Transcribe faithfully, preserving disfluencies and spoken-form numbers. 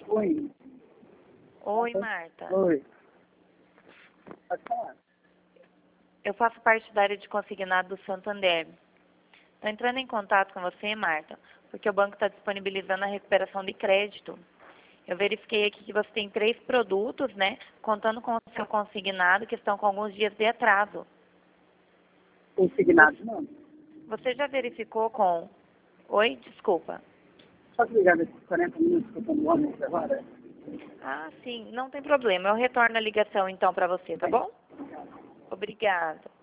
Oi. Oi, Marta. Oi. Pode falar. Eu faço parte da área de consignado do Santander. Estou entrando em contato com você, Marta, porque o banco está disponibilizando a recuperação de crédito. Eu verifiquei aqui que você tem três produtos, né? Contando com o seu consignado, que estão com alguns dias de atraso. Consignado, não. Você já verificou com... Oi? Desculpa. Só que ligar nesses quarenta minutos que eu estou no ônibus agora. Ah, sim. Não tem problema. Eu retorno a ligação, então, para você, tá bom? Obrigada.